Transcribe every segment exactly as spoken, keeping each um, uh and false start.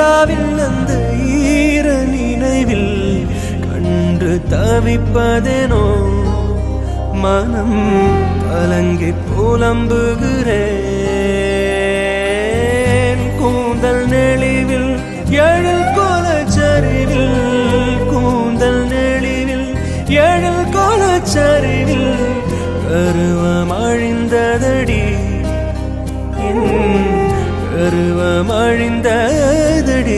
நிலாவில் அந்த ஈர நினைவில் கண்டு தவிப்பதேனோ மனம் கலங்கி புலம்புகிறேன் கூந்தல் நெளிவில் எழில் கோலச்சரிவில் கூந்தல் நெளிவில் எழில் கோலச்சரிவில் கருவம் அழிந்ததடி என் கருவம் அழிந்ததடி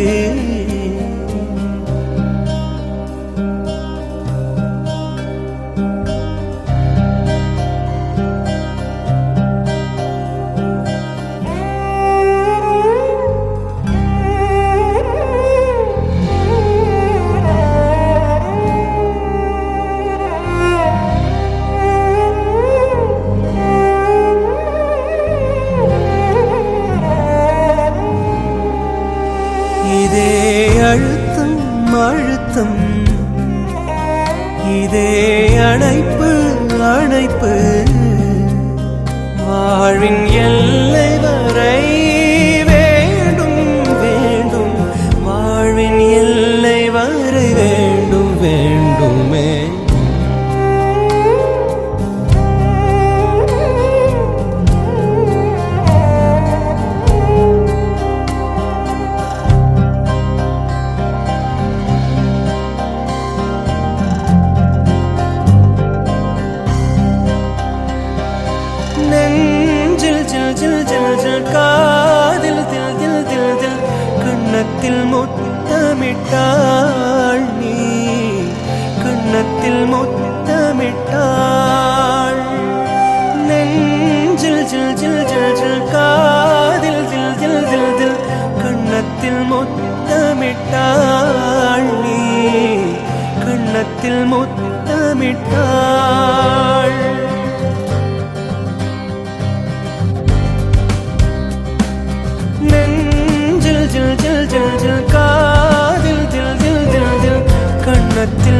இதே அழுத்தம் அழுத்தம் இதே அணைப்பு அணைப்பு வாழ்வின் எல்லை வரை வேண்டும் வேண்டும் வாழ்வின் எல்லை வரை வேண்டும் வேண்டுமே நெஞ்சில் ஜில் ஜில் ஜில் ஜில் காதில் தில் தில் தில் தில் கண்ணத்தில் முத்தமிட்டாள் நீ கண்ணத்தில் முத்தமிட்டாள் நெஞ்சில் ஜில் ஜில் ஜில் ஜில் காதில் தில் தில் தில் தில் கண்ணத்தில் முத்தமிட்டாள் நீ கண்ணத்தில் முத்தமிட்டாள் நெஞ்சில் ஜில் ஜில் ஜில் ஜில் காதில் தில் தில் தில் தில் கண்ணத்தில்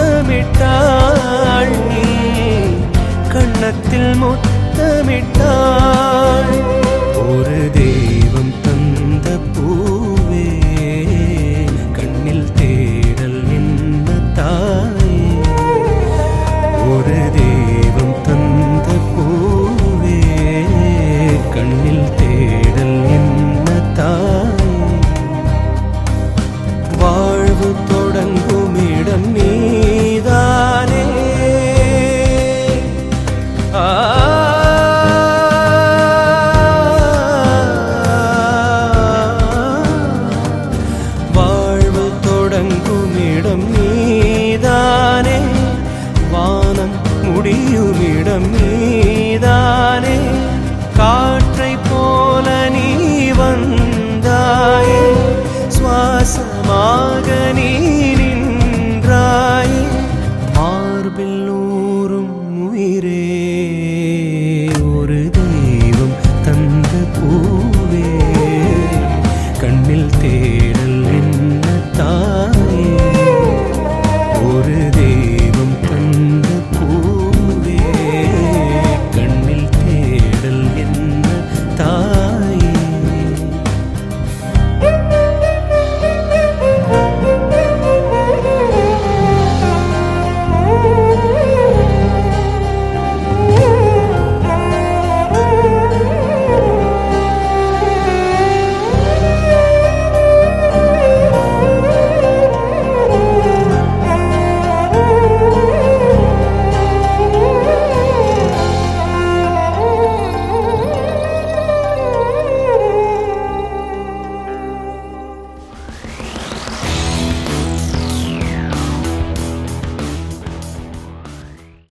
முத்தமிட்டாள் நீ கண்ணத்தில் முத்தமிட்டாள்